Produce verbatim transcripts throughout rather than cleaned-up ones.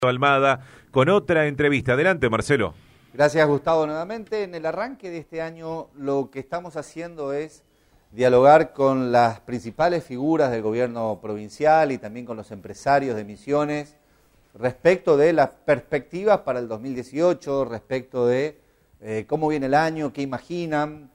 Almada con otra entrevista. Adelante, Marcelo. Gracias, Gustavo, nuevamente. En el arranque de este año lo que estamos haciendo es dialogar con las principales figuras del gobierno provincial y también con los empresarios de Misiones respecto de las perspectivas para el dos mil dieciocho, respecto de eh, cómo viene el año, qué imaginan.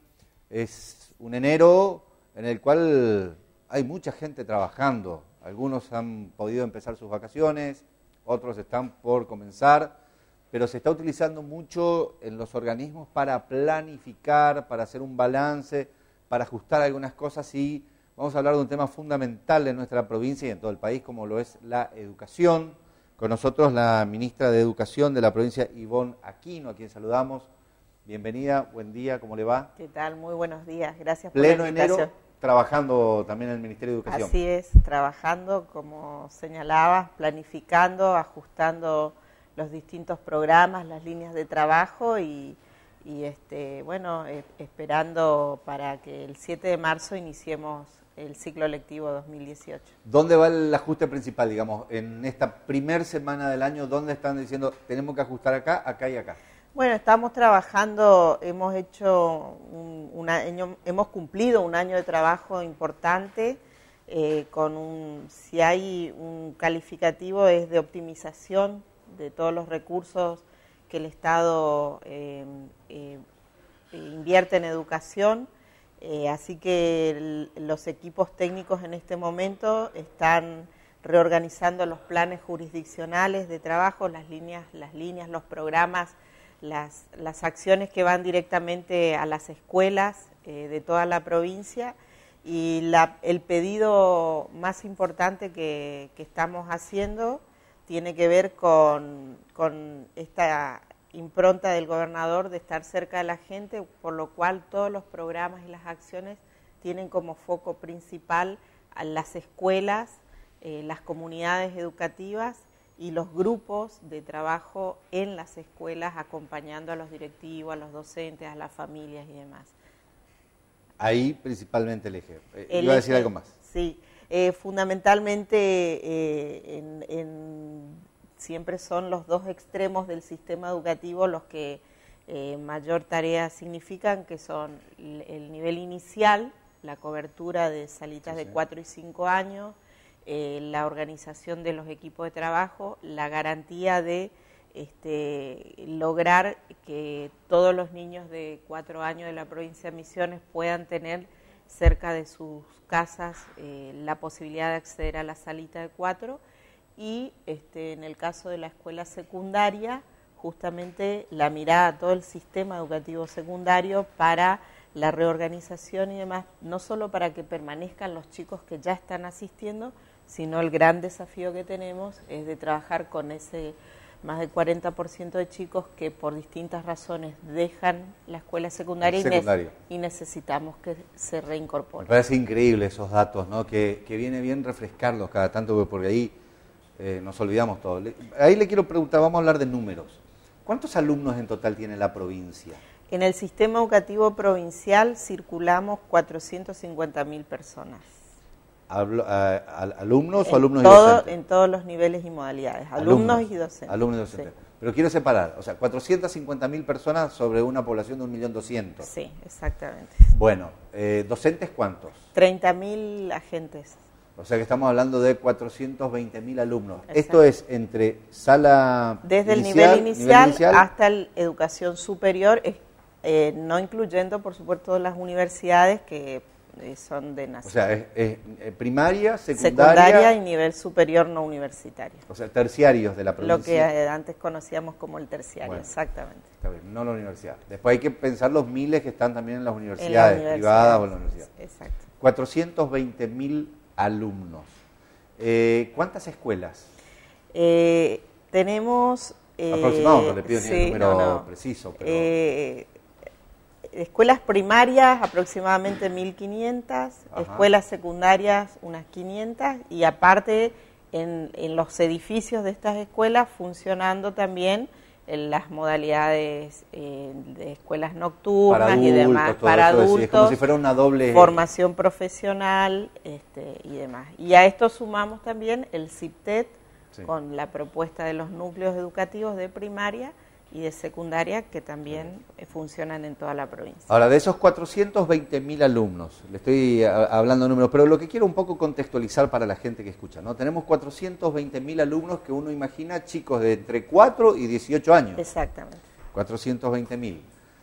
Es un enero en el cual hay mucha gente trabajando. Algunos han podido empezar sus vacaciones, otros están por comenzar, pero se está utilizando mucho en los organismos para planificar, para hacer un balance, para ajustar algunas cosas, y vamos a hablar de un tema fundamental de nuestra provincia y en todo el país, como lo es la educación. Con nosotros la ministra de Educación de la provincia, Ivonne Aquino, a quien saludamos. Bienvenida, buen día, ¿cómo le va? ¿Qué tal? Muy buenos días, gracias Pleno por la invitación. enero, trabajando también en el Ministerio de Educación. Así es, trabajando, como señalabas, planificando, ajustando los distintos programas, las líneas de trabajo y, y este, bueno, eh, esperando para que el siete de marzo iniciemos el ciclo lectivo dos mil dieciocho. ¿Dónde va el ajuste principal, digamos, en esta primer semana del año? ¿Dónde están diciendo tenemos que ajustar acá, acá y acá? Bueno, estamos trabajando, hemos hecho un, un año, hemos cumplido un año de trabajo importante, eh, con un, si hay un calificativo es de optimización de todos los recursos que el Estado eh, eh, invierte en educación, eh, así que el, los equipos técnicos en este momento están reorganizando los planes jurisdiccionales de trabajo, las líneas, las líneas, los programas, Las, las acciones que van directamente a las escuelas eh, de toda la provincia, y la, el pedido más importante que, que estamos haciendo tiene que ver con, con esta impronta del gobernador de estar cerca de la gente, por lo cual todos los programas y las acciones tienen como foco principal a las escuelas, eh, las comunidades educativas y los grupos de trabajo en las escuelas, acompañando a los directivos, a los docentes, a las familias y demás. Ahí principalmente el eje. Eh, el ¿Iba a decir eje, algo más? Sí, eh, fundamentalmente eh, en, en, siempre son los dos extremos del sistema educativo los que eh, mayor tarea significan, que son el, el nivel inicial, la cobertura de salitas sí, sí. de cuatro y cinco años, Eh, la organización de los equipos de trabajo, la garantía de este, lograr que todos los niños de cuatro años de la provincia de Misiones puedan tener cerca de sus casas eh, la posibilidad de acceder a la salita de cuatro, y este, en el caso de la escuela secundaria, justamente la mirada a todo el sistema educativo secundario para la reorganización y demás, no solo para que permanezcan los chicos que ya están asistiendo, sino el gran desafío que tenemos es de trabajar con ese más del cuarenta por ciento de chicos que por distintas razones dejan la escuela secundaria, secundaria. Y, ne y necesitamos que se reincorporen. Me parece increíble esos datos, ¿no? Que, que viene bien refrescarlos cada tanto, porque ahí eh, nos olvidamos todo. Ahí le quiero preguntar, vamos a hablar de números. ¿Cuántos alumnos en total tiene la provincia? En el sistema educativo provincial circulamos cuatrocientos cincuenta mil personas. ¿Alumnos en o alumnos todo, y docentes? En todos los niveles y modalidades, alumnos, alumnos y docentes. Alumnos y docentes. Sí. Pero quiero separar, o sea, cuatrocientas cincuenta mil personas sobre una población de un millón doscientos. Sí, exactamente. Bueno, eh, ¿docentes cuántos? treinta mil agentes. O sea que estamos hablando de cuatrocientos veinte mil alumnos. Exacto. Esto es entre sala Desde inicial, el nivel inicial, nivel inicial hasta la educación superior, eh, no incluyendo, por supuesto, las universidades que son de nación. O sea, es, es primaria, secundaria... Secundaria y nivel superior no universitario. O sea, terciarios de la provincia. Lo que antes conocíamos como el terciario, bueno, exactamente. Está bien, no la universidad. Después hay que pensar los miles que están también en las universidades, en la privadas o en la universidad. Exacto. cuatrocientos veinte mil alumnos. Eh, ¿Cuántas escuelas? Eh, tenemos... Eh, Aproximado, no le pido sí, ni el número no, no. preciso, pero... Eh, escuelas primarias aproximadamente mil quinientas, Ajá. escuelas secundarias unas quinientas, y aparte en, en los edificios de estas escuelas funcionando también en las modalidades eh, de escuelas nocturnas para adultos, y demás, para adultos, es como si fuera una doble formación profesional este, y demás. Y a esto sumamos también el CIPTET sí. con la propuesta de los núcleos educativos de primaria y de secundaria que también sí. funcionan en toda la provincia. Ahora, de esos cuatrocientos veinte mil alumnos, le estoy hablando de números, pero lo que quiero un poco contextualizar para la gente que escucha, ¿no? Tenemos cuatrocientos veinte mil alumnos que uno imagina chicos de entre cuatro y dieciocho años. Exactamente. cuatrocientos veinte mil.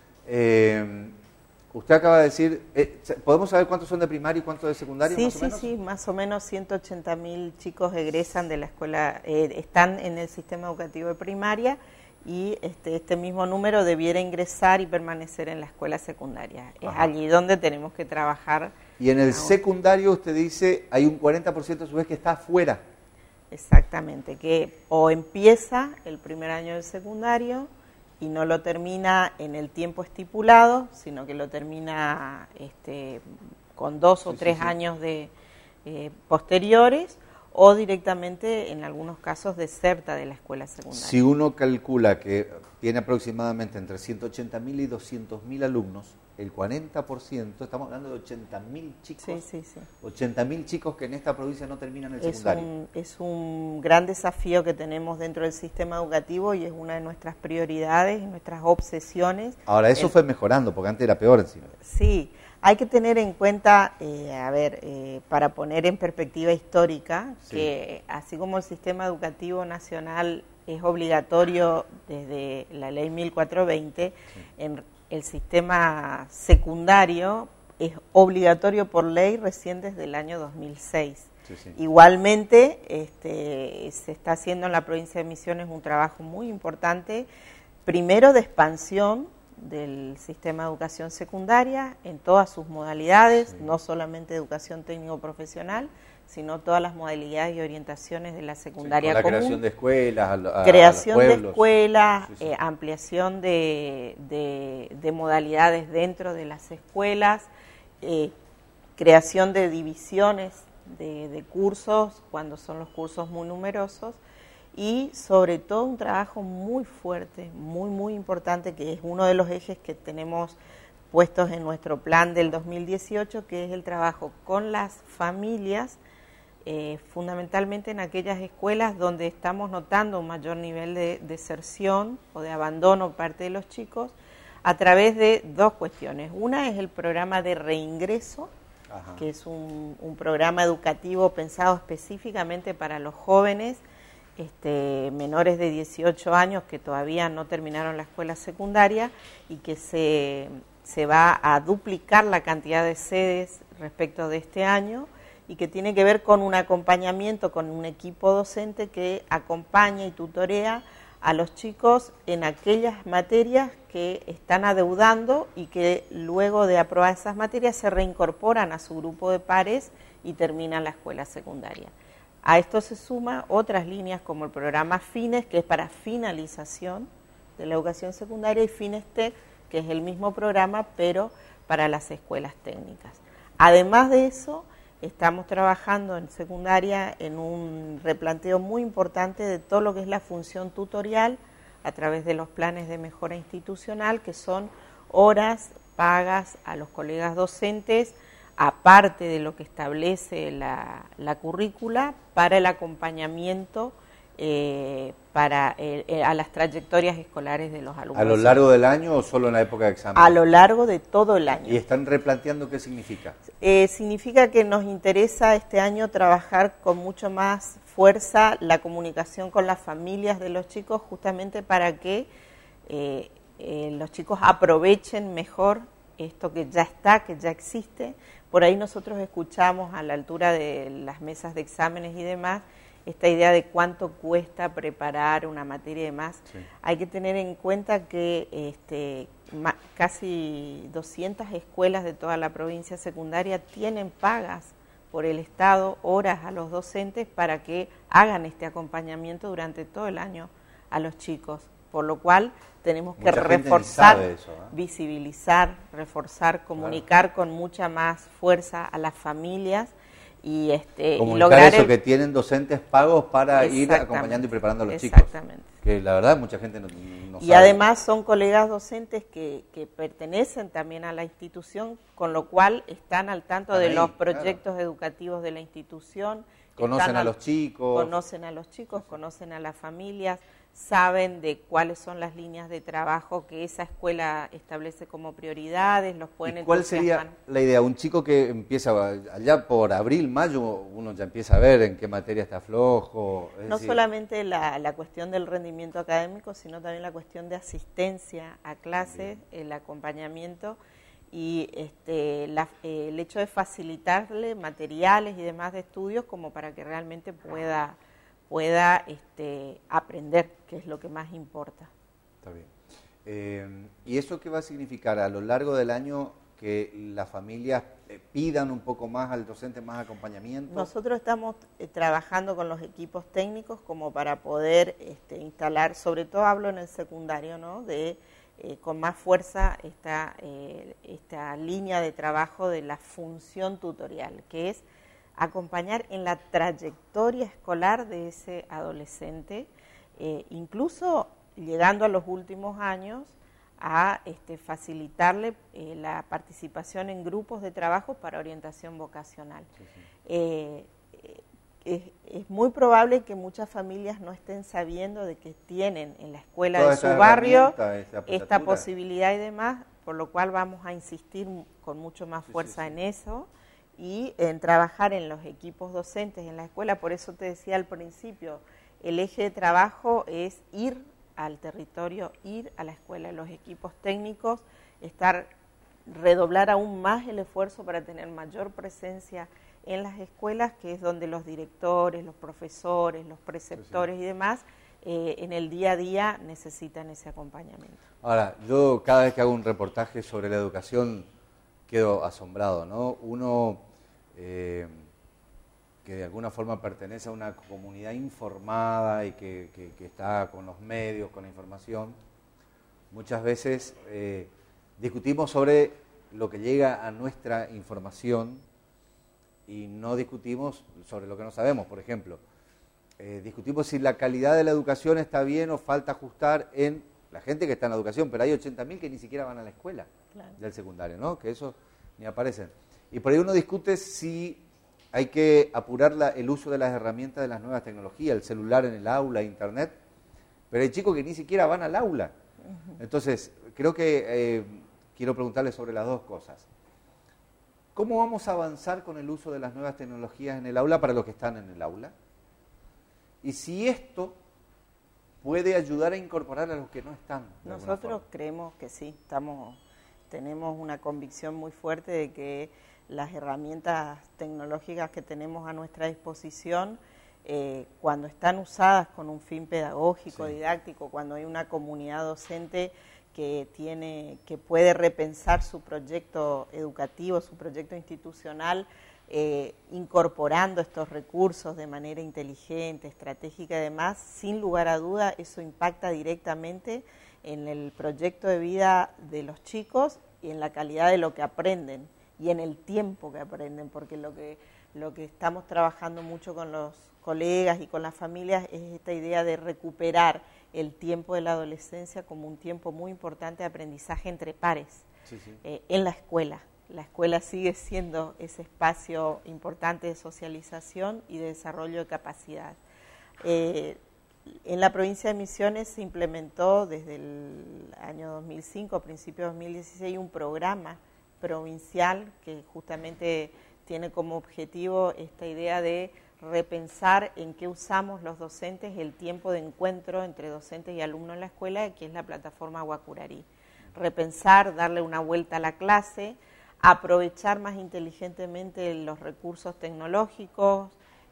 Eh, usted acaba de decir, eh, ¿podemos saber cuántos son de primaria y cuántos de secundaria? Sí, más o sí, menos? sí, más o menos ciento ochenta mil chicos egresan de la escuela, eh, están en el sistema educativo de primaria y este, este mismo número debiera ingresar y permanecer en la escuela secundaria. Es Ajá. allí donde tenemos que trabajar. Y en el ahora. secundario usted dice, hay un cuarenta por ciento a su vez que está afuera. Exactamente, que o empieza el primer año del secundario y no lo termina en el tiempo estipulado, sino que lo termina este, con dos sí, o tres sí, sí. años de eh, posteriores, o directamente, en algunos casos, deserta de la escuela secundaria. Si uno calcula que tiene aproximadamente entre ciento ochenta mil y doscientos mil alumnos, el cuarenta por ciento, estamos hablando de ochenta mil chicos, sí, sí, sí. ochenta mil chicos que en esta provincia no terminan el es secundario. Un, es un gran desafío que tenemos dentro del sistema educativo y es una de nuestras prioridades y nuestras obsesiones. Ahora, eso el, fue mejorando, porque antes era peor encima. Sí, hay que tener en cuenta, eh, a ver, eh, para poner en perspectiva histórica, sí. que así como el sistema educativo nacional es obligatorio desde la ley mil cuatrocientos veinte, sí. en el sistema secundario es obligatorio por ley recién desde el año dos mil seis. Sí, sí. Igualmente, este, se está haciendo en la provincia de Misiones un trabajo muy importante, primero de expansión del sistema de educación secundaria en todas sus modalidades, sí. no solamente educación técnico-profesional, sino todas las modalidades y orientaciones de la secundaria sí, con la común. creación de escuelas, a, a, creación a de escuelas, sí, sí. Eh, ampliación de, de, de modalidades dentro de las escuelas, eh, creación de divisiones de, de cursos cuando son los cursos muy numerosos y sobre todo un trabajo muy fuerte, muy muy importante, que es uno de los ejes que tenemos puestos en nuestro plan del dos mil dieciocho, que es el trabajo con las familias, eh, fundamentalmente en aquellas escuelas donde estamos notando un mayor nivel de deserción o de abandono por parte de los chicos, a través de dos cuestiones. Una es el programa de reingreso, Ajá. que es un, un programa educativo pensado específicamente para los jóvenes este, menores de dieciocho años que todavía no terminaron la escuela secundaria y que se, se va a duplicar la cantidad de sedes respecto de este año y que tiene que ver con un acompañamiento con un equipo docente que acompaña y tutorea a los chicos en aquellas materias que están adeudando y que luego de aprobar esas materias se reincorporan a su grupo de pares y terminan la escuela secundaria. A esto se suma otras líneas como el programa FINES, que es para finalización de la educación secundaria, y FINESTEC, que es el mismo programa, pero para las escuelas técnicas. Además de eso, estamos trabajando en secundaria en un replanteo muy importante de todo lo que es la función tutorial a través de los planes de mejora institucional, que son horas pagas a los colegas docentes, aparte de lo que establece la, la currícula, para el acompañamiento eh, para eh, eh, a las trayectorias escolares de los alumnos. ¿A lo largo del año o solo en la época de examen? A lo largo de todo el año. ¿Y están replanteando qué significa? Eh, significa que nos interesa este año trabajar con mucho más fuerza la comunicación con las familias de los chicos, justamente para que eh, eh, los chicos aprovechen mejor esto que ya está, que ya existe. Por ahí nosotros escuchamos a la altura de las mesas de exámenes y demás esta idea de cuánto cuesta preparar una materia y demás. Sí. Hay que tener en cuenta que este, ma, casi doscientas escuelas de toda la provincia secundaria tienen pagas por el Estado horas a los docentes para que hagan este acompañamiento durante todo el año a los chicos, por lo cual tenemos que mucha reforzar, eso, ¿eh? visibilizar, reforzar, comunicar claro. con mucha más fuerza a las familias y este comunicar y lograr eso el... que tienen docentes pagos para ir acompañando y preparando a los Exactamente. chicos. Que la verdad mucha gente no, no y sabe. además son colegas docentes que, que pertenecen también a la institución, con lo cual están al tanto están de ahí, los proyectos claro. educativos de la institución, Conocen a, a los chicos. Conocen a los chicos, conocen a las familias, saben de cuáles son las líneas de trabajo que esa escuela establece como prioridades, los pueden ¿Y cuál sería entusiasmar. la idea? Un chico que empieza allá por abril, mayo, uno ya empieza a ver en qué materia está flojo. Es No decir, solamente la, la cuestión del rendimiento académico, sino también la cuestión de asistencia a clases, el acompañamiento y este, la, eh, el hecho de facilitarle materiales y demás de estudios como para que realmente pueda, pueda este, aprender, que es lo que más importa. Está bien. Eh, ¿Y eso qué va a significar a lo largo del año que las familias eh, pidan un poco más al docente, más acompañamiento? Nosotros estamos eh, trabajando con los equipos técnicos como para poder este, instalar, sobre todo hablo en el secundario, ¿no? de eh, con más fuerza esta, eh, esta línea de trabajo de la función tutorial, que es acompañar en la trayectoria escolar de ese adolescente, eh, incluso llegando a los últimos años a este, facilitarle eh, la participación en grupos de trabajo para orientación vocacional. Sí, sí. Eh, es, es muy probable que muchas familias no estén sabiendo de que tienen en la escuela Toda de su barrio esta posibilidad y demás, por lo cual vamos a insistir con mucho más fuerza sí, sí, sí. en eso y en trabajar en los equipos docentes en la escuela. Por eso te decía al principio, el eje de trabajo es ir al territorio, ir a la escuela, los equipos técnicos, estar, redoblar aún más el esfuerzo para tener mayor presencia en las escuelas, que es donde los directores, los profesores, los preceptores sí, sí. y demás, eh, en el día a día necesitan ese acompañamiento. Ahora, yo cada vez que hago un reportaje sobre la educación quedo asombrado, ¿no? Uno eh, que de alguna forma pertenece a una comunidad informada y que, que, que está con los medios, con la información, muchas veces eh, discutimos sobre lo que llega a nuestra información y no discutimos sobre lo que no sabemos. Por ejemplo, eh, discutimos si la calidad de la educación está bien o falta ajustar en la gente que está en la educación, pero hay ochenta mil que ni siquiera van a la escuela claro. del secundario, ¿no? Que eso ni aparecen. Y por ahí uno discute si hay que apurar la, el uso de las herramientas de las nuevas tecnologías, el celular en el aula, internet, pero hay chicos que ni siquiera van al aula. Uh-huh. Entonces, creo que eh, quiero preguntarles sobre las dos cosas. ¿Cómo vamos a avanzar con el uso de las nuevas tecnologías en el aula para los que están en el aula? Y si esto puede ayudar a incorporar a los que no están. Nosotros creemos que sí, estamos, tenemos una convicción muy fuerte de que las herramientas tecnológicas que tenemos a nuestra disposición, eh, cuando están usadas con un fin pedagógico, sí. didáctico, cuando hay una comunidad docente que tiene, que puede repensar su proyecto educativo, su proyecto institucional, eh, incorporando estos recursos de manera inteligente, estratégica y demás, sin lugar a duda eso impacta directamente en el proyecto de vida de los chicos y en la calidad de lo que aprenden y en el tiempo que aprenden, porque lo que, lo que estamos trabajando mucho con los colegas y con las familias es esta idea de recuperar el tiempo de la adolescencia como un tiempo muy importante de aprendizaje entre pares sí, sí. Eh, en la escuela. La escuela sigue siendo ese espacio importante de socialización y de desarrollo de capacidad. Eh, en la provincia de Misiones se implementó desde el año dos mil cinco, a principios de dos mil dieciséis, un programa provincial que justamente tiene como objetivo esta idea de repensar en qué usamos los docentes el tiempo de encuentro entre docentes y alumnos en la escuela, que es la plataforma Guacurarí. Repensar, darle una vuelta a la clase, aprovechar más inteligentemente los recursos tecnológicos,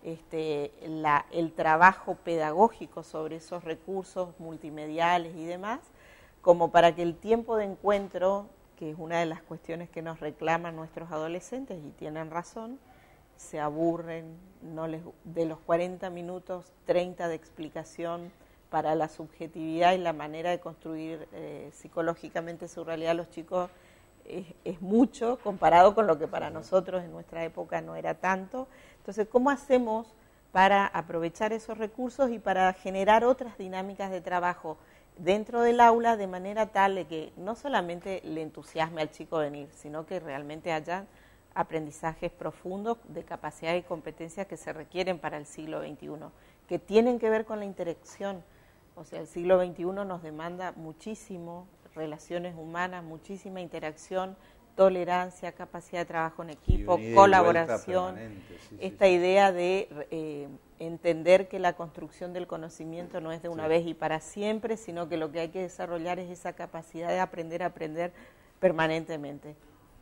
este, la, el trabajo pedagógico sobre esos recursos multimediales y demás, como para que el tiempo de encuentro, que es una de las cuestiones que nos reclaman nuestros adolescentes, y tienen razón, se aburren, no les, de los cuarenta minutos, treinta de explicación para la subjetividad y la manera de construir eh, psicológicamente su realidad los chicos es, es mucho comparado con lo que para nosotros en nuestra época no era tanto. Entonces, ¿cómo hacemos para aprovechar esos recursos y para generar otras dinámicas de trabajo dentro del aula de manera tal de que no solamente le entusiasme al chico venir, sino que realmente haya aprendizajes profundos de capacidad y competencias que se requieren para el siglo veintiuno, que tienen que ver con la interacción. O sea, el siglo veintiuno nos demanda muchísimo, relaciones humanas, muchísima interacción, tolerancia, capacidad de trabajo en equipo, colaboración, sí, esta sí, idea de eh, entender que la construcción del conocimiento no es de una sí. vez y para siempre, sino que lo que hay que desarrollar es esa capacidad de aprender a aprender permanentemente.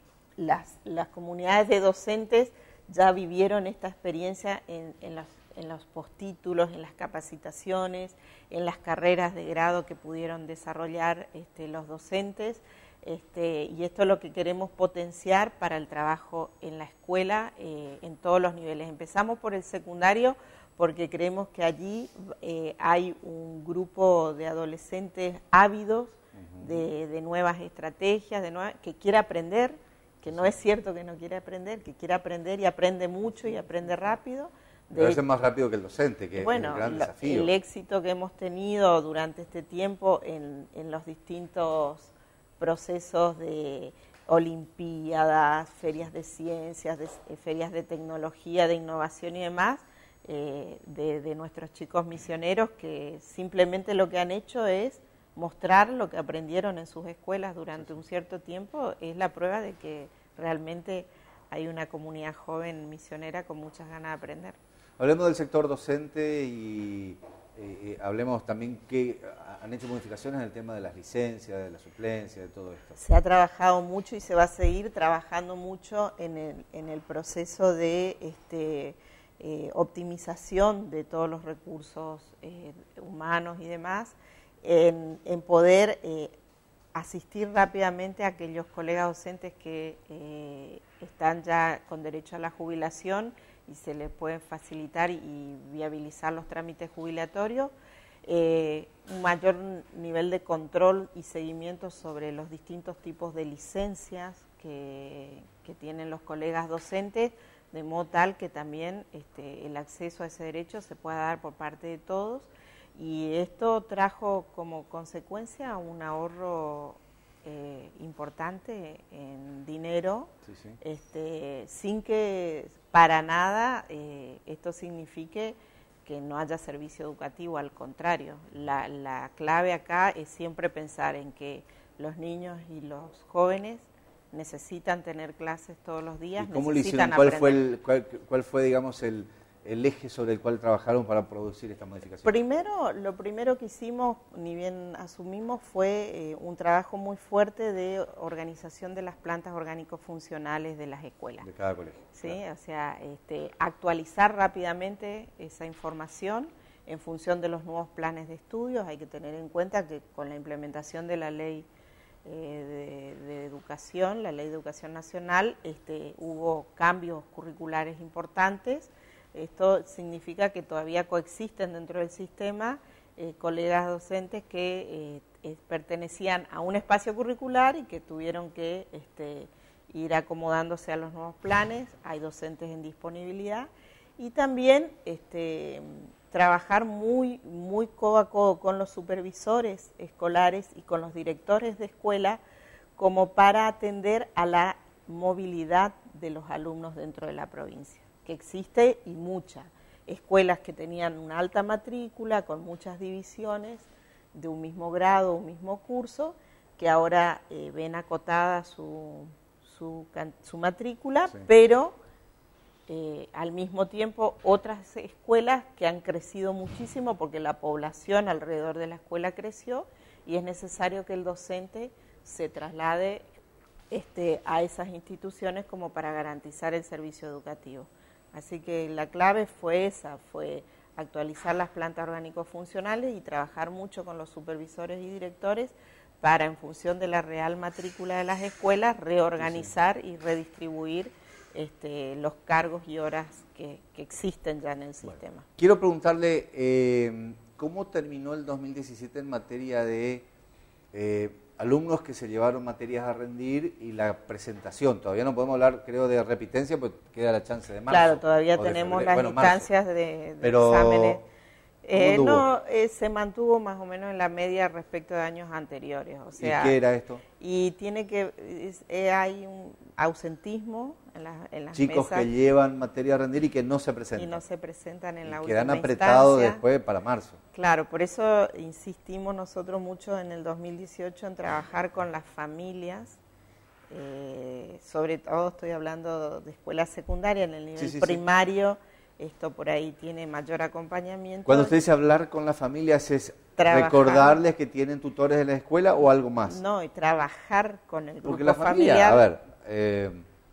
Las, las comunidades de docentes ya vivieron esta experiencia en, en, las, en los postítulos, en las capacitaciones, en las carreras de grado que pudieron desarrollar este, los docentes, este, y esto es lo que queremos potenciar para el trabajo en la escuela eh, en todos los niveles. Empezamos por el secundario porque creemos que allí eh, hay un grupo de adolescentes ávidos uh-huh. de, de nuevas estrategias, de nueva, que quiere aprender, que no es cierto que no quiere aprender, que quiere aprender y aprende mucho y aprende rápido. De Pero es más rápido que el docente, que bueno, es un gran lo, desafío. El éxito que hemos tenido durante este tiempo en, en los distintos procesos de olimpiadas, ferias de ciencias, de, ferias de tecnología, de innovación y demás, eh, de, de nuestros chicos misioneros que simplemente lo que han hecho es mostrar lo que aprendieron en sus escuelas durante un cierto tiempo, es la prueba de que realmente hay una comunidad joven misionera con muchas ganas de aprender. Hablemos del sector docente y eh, eh, hablemos también que han hecho modificaciones en el tema de las licencias, de la suplencia, de todo esto. Se ha trabajado mucho y se va a seguir trabajando mucho en el, en el proceso de este, eh, optimización de todos los recursos eh, humanos y demás, en, en poder eh, asistir rápidamente a aquellos colegas docentes que eh, están ya con derecho a la jubilación y se les pueden facilitar y viabilizar los trámites jubilatorios, eh, un mayor nivel de control y seguimiento sobre los distintos tipos de licencias que, que tienen los colegas docentes, de modo tal que también este, el acceso a ese derecho se pueda dar por parte de todos, y esto trajo como consecuencia un ahorro eh, importante en dinero, sí, sí. Este, sin que para nada eh, esto signifique que no haya servicio educativo, al contrario. La, la clave acá es siempre pensar en que los niños y los jóvenes necesitan tener clases todos los días. ¿Y cómo lo hicieron? ¿Cuál fue, el, cuál, cuál fue, digamos, el, el eje sobre el cual trabajaron para producir esta modificación? Primero, lo primero que hicimos, ni bien asumimos, fue eh, un trabajo muy fuerte de organización de las plantas orgánicos funcionales de las escuelas. De cada colegio. Sí, claro. O sea, este, actualizar rápidamente esa información en función de los nuevos planes de estudios. Hay que tener en cuenta que con la implementación de la ley eh, de, de educación, la ley de educación nacional, este, hubo cambios curriculares importantes. Esto significa que todavía coexisten dentro del sistema eh, colegas docentes que eh, eh, pertenecían a un espacio curricular y que tuvieron que este, ir acomodándose a los nuevos planes. Hay docentes en disponibilidad y también este, trabajar muy, muy codo a codo con los supervisores escolares y con los directores de escuela como para atender a la movilidad de los alumnos dentro de la provincia, que existe y mucha. Escuelas que tenían una alta matrícula con muchas divisiones de un mismo grado, un mismo curso, que ahora eh, ven acotada su, su, su matrícula, sí. pero eh, al mismo tiempo otras escuelas que han crecido muchísimo porque la población alrededor de la escuela creció y es necesario que el docente se traslade este, a esas instituciones como para garantizar el servicio educativo. Así que la clave fue esa, fue actualizar las plantas orgánicos funcionales y trabajar mucho con los supervisores y directores para, en función de la real matrícula de las escuelas, reorganizar sí, sí. y redistribuir este, los cargos y horas que, que existen ya en el bueno, sistema. Quiero preguntarle, eh, ¿cómo terminó el dos mil diecisiete en materia de eh, alumnos que se llevaron materias a rendir y la presentación? Todavía no podemos hablar, creo, de repitencia, porque queda la chance de marzo. Claro, todavía tenemos las bueno, instancias de, de Pero, exámenes. Eh, no, eh, se mantuvo más o menos en la media respecto de años anteriores. O sea, ¿y qué era esto? Y tiene que, es, eh, hay un ausentismo en, la, en las Chicos mesas. que llevan materia a rendir y que no se presentan. Y no se presentan en y la quedan última apretados instancia. después para marzo. Claro, por eso insistimos nosotros mucho en el dos mil dieciocho en trabajar con las familias. Eh, sobre todo estoy hablando de escuela secundaria, en el nivel sí, sí, primario, sí. Esto por ahí tiene mayor acompañamiento. Cuando usted dice hablar con las familias, ¿es trabajar, recordarles que tienen tutores en la escuela o algo más? No, y trabajar con el grupo Porque la familia, familiar. a ver, eh,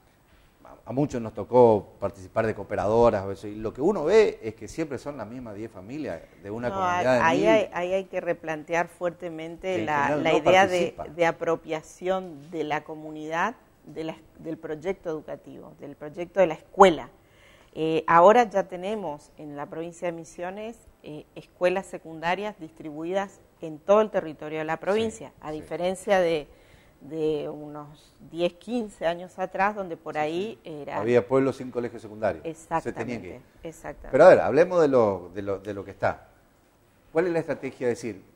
a muchos nos tocó participar de cooperadoras, a veces, y lo que uno ve es que siempre son las mismas diez familias de una no, comunidad de ahí mil. hay, ahí hay que replantear fuertemente la, la no idea de, de apropiación de la comunidad de la, del proyecto educativo, del proyecto de la escuela. Eh, ahora ya tenemos en la provincia de Misiones eh, escuelas secundarias distribuidas en todo el territorio de la provincia, sí, a sí. diferencia de, de unos diez, quince años atrás, donde por ahí sí, sí. era... Había pueblos sin colegio secundario. Exactamente, se tenía que ir. Exactamente. Pero a ver, hablemos de lo, de, lo, de lo que está. ¿Cuál es la estrategia? Es decir,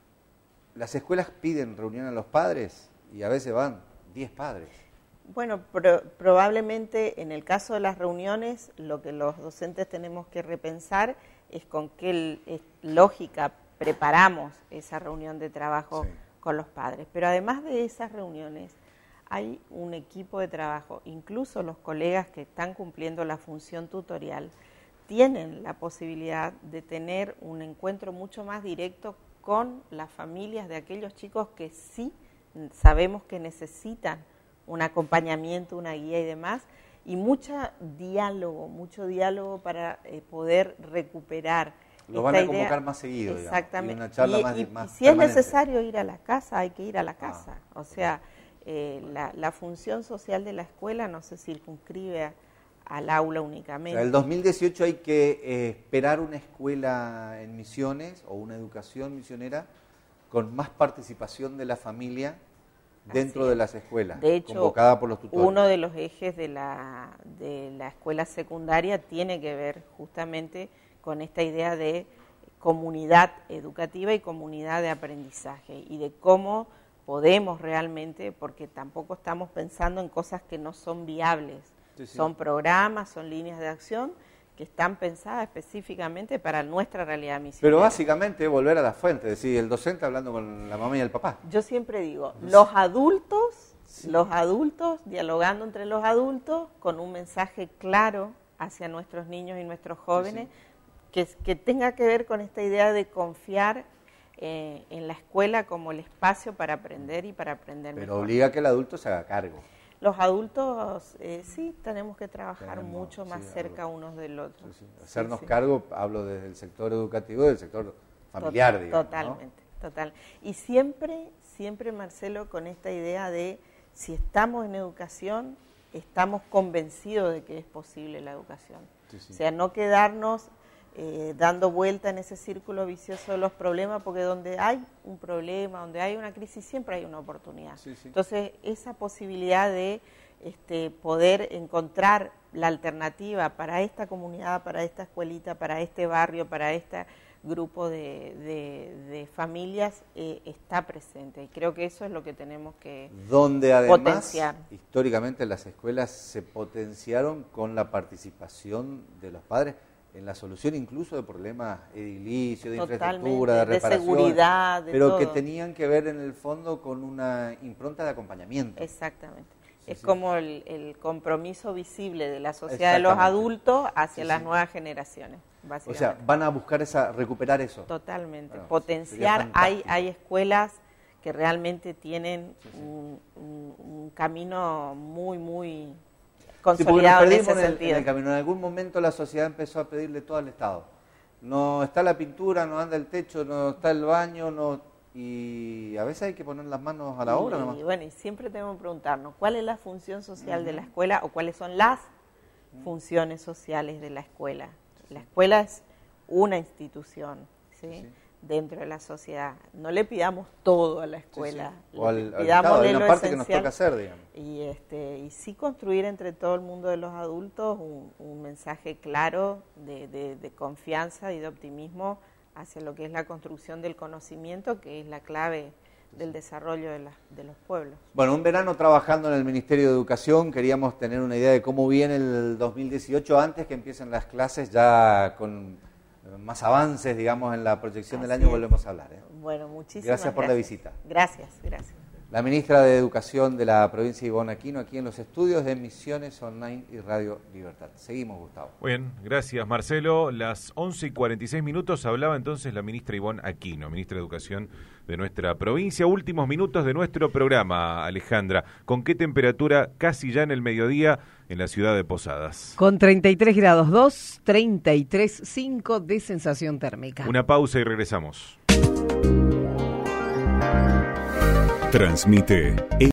las escuelas piden reunión a los padres y a veces van diez padres. Bueno, pro, probablemente en el caso de las reuniones, lo que los docentes tenemos que repensar es con qué es, lógica preparamos esa reunión de trabajo sí. con los padres. Pero además de esas reuniones, hay un equipo de trabajo, incluso los colegas que están cumpliendo la función tutorial, tienen la posibilidad de tener un encuentro mucho más directo con las familias de aquellos chicos que sí sabemos que necesitan un acompañamiento, una guía y demás, y mucho diálogo, mucho diálogo para eh, poder recuperar. Lo van a convocar idea. Más seguido, exactamente. Digamos, y una charla y, más, y, más y si permanente. Es necesario ir a la casa, hay que ir a la casa. Ah. O sea, eh, la, la función social de la escuela no se circunscribe a, al aula únicamente. O sea, el dos mil dieciocho hay que eh, esperar una escuela en Misiones o una educación misionera con más participación de la familia dentro de las escuelas, de hecho, convocada por los tutores. Uno de los ejes de la, de la escuela secundaria tiene que ver justamente con esta idea de comunidad educativa y comunidad de aprendizaje y de cómo podemos realmente, porque tampoco estamos pensando en cosas que no son viables, sí, sí. son programas, son líneas de acción que están pensadas específicamente para nuestra realidad misionera. Pero básicamente volver a la fuente, es decir, el docente hablando con la mamá y el papá. Yo siempre digo, los adultos, sí. los adultos, dialogando entre los adultos, con un mensaje claro hacia nuestros niños y nuestros jóvenes, sí, sí. Que, que tenga que ver con esta idea de confiar eh, en la escuela como el espacio para aprender y para aprender Pero mejor. Pero obliga a que el adulto se haga cargo. Los adultos, eh, sí, tenemos que trabajar tenemos, mucho más sí, cerca algo. unos del otro. Sí, sí. Hacernos sí, sí. cargo, hablo desde el sector educativo y del sector familiar, Tot digamos. Totalmente, ¿no? total. Y siempre, siempre, Marcelo, con esta idea de si estamos en educación, estamos convencidos de que es posible la educación. Sí, sí. O sea, no quedarnos eh, dando vuelta en ese círculo vicioso de los problemas, porque donde hay un problema, donde hay una crisis, siempre hay una oportunidad. Sí, sí. Entonces, esa posibilidad de este, poder encontrar la alternativa para esta comunidad, para esta escuelita, para este barrio, para este grupo de, de, de familias, eh, está presente. Y creo que eso es lo que tenemos que Donde además, potenciar. Históricamente las escuelas se potenciaron con la participación de los padres en la solución incluso de problemas edilicios, de Totalmente, infraestructura, de reparación, de seguridad, de pero todo. que tenían que ver en el fondo con una impronta de acompañamiento. Exactamente. Sí, es sí. como el, el compromiso visible de la sociedad de los adultos hacia sí, las sí. nuevas generaciones, básicamente. O sea, van a buscar esa, recuperar eso. Totalmente, bueno, potenciar. Hay, hay escuelas que realmente tienen sí, sí. Un, un, un camino muy, muy consolidado sí, en ese en el, sentido. En el camino, en algún momento la sociedad empezó a pedirle todo al Estado. No está la pintura, no anda el techo, no está el baño, no... Y a veces hay que poner las manos a la obra y, nomás. Y bueno, y siempre tenemos que preguntarnos cuál es la función social uh-huh. de la escuela o cuáles son las uh-huh. funciones sociales de la escuela. Sí. La escuela es una institución, ¿sí? Sí. dentro de la sociedad. No le pidamos todo a la escuela. Sí, sí. O al, pidámosle hay una lo parte esencial, que nos toca hacer, digamos. Y, este, y sí construir entre todo el mundo de los adultos un, un mensaje claro de, de, de confianza y de optimismo hacia lo que es la construcción del conocimiento, que es la clave del desarrollo de, la, de los pueblos. Bueno, un verano trabajando en el Ministerio de Educación, queríamos tener una idea de cómo viene el dos mil dieciocho antes que empiecen las clases, ya con más avances, digamos, en la proyección Así del año es. volvemos a hablar. ¿eh? Bueno, muchísimas Gracias por gracias. la visita. Gracias, gracias. La ministra de Educación de la provincia de Ivonne Aquino, aquí en los estudios de Misiones Online y Radio Libertad. Seguimos, Gustavo. Muy bien, gracias Marcelo. Las once y cuarenta y seis minutos hablaba entonces la ministra Ivonne Aquino, ministra de Educación de nuestra provincia. Últimos minutos de nuestro programa, Alejandra. ¿Con qué temperatura casi ya en el mediodía en la ciudad de Posadas? Con treinta y tres grados dos, treinta y tres punto cinco de sensación térmica. Una pausa y regresamos. Transmite